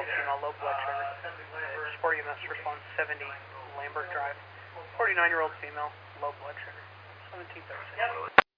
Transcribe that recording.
female, low blood sugar. Sport EMS response 70 Lambert Drive. 49-year-old female, low blood sugar. 1736.